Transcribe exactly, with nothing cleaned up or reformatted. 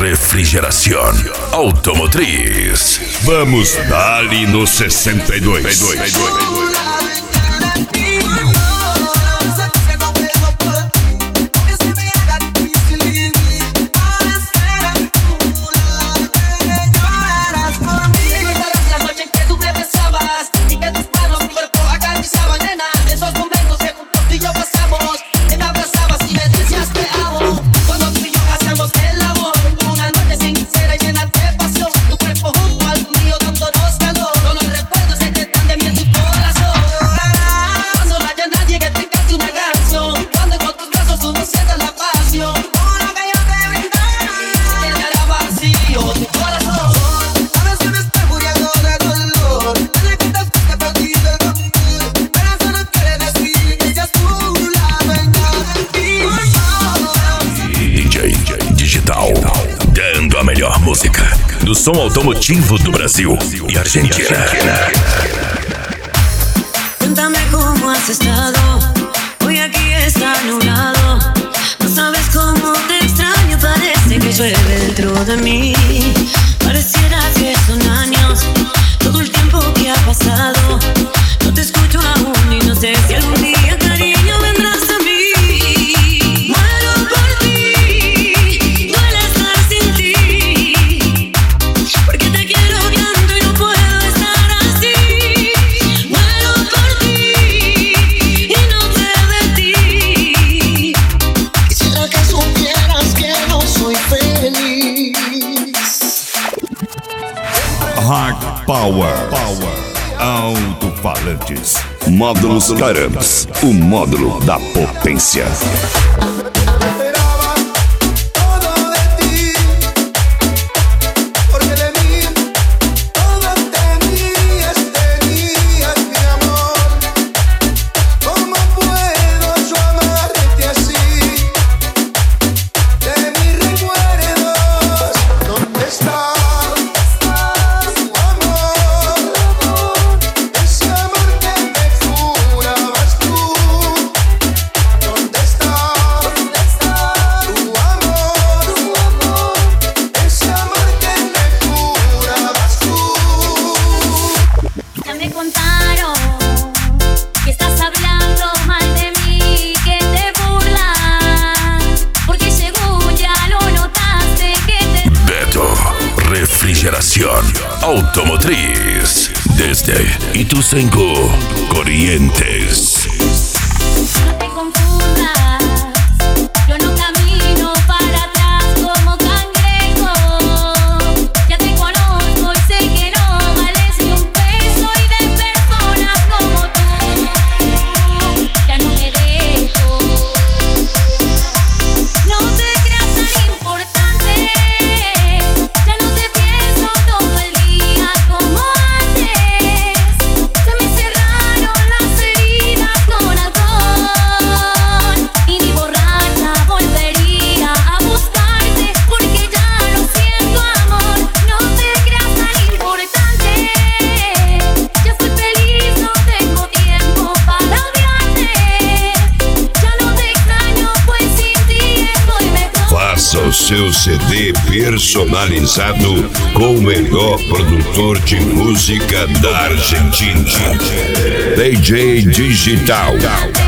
Refrigeración automotriz. Vamos dali no sessenta e dois. Dando a melhor música do som automotivo do Brasil e Argentina. Cuéntame cómo has estado. Hoy aquí está nublado. No sabes cómo te extraño. Parece que llueve dentro de mí. Pareciera que son años todo el tiempo que ha pasado. No te escucho aún y no sé si algún día, cariño, vendrás a mí. Hard Power. Power. Alto-falantes. Módulos Carams. O módulo da potência. Refrigeración automotriz desde Ituzaingó, Corrientes. No te confundas, yo no camino para atrás como cangrejo. Ya te conozco y sé que no vales ni un peso, y de personas como tú ya no me dejo. No te creas tan importante, ya no te pienso todo el día como antes. Se me cerraron las heridas con alcohol, y ni borracha volvería a buscarte, porque ya no siento amor. No te creas tan importante, ya soy feliz, no tengo tiempo para odiarte. Ya no te extraño, pues sin ti estoy mejor. Faça o seu C D personalizado com o melhor produtor de música da Argentina. D J Digital.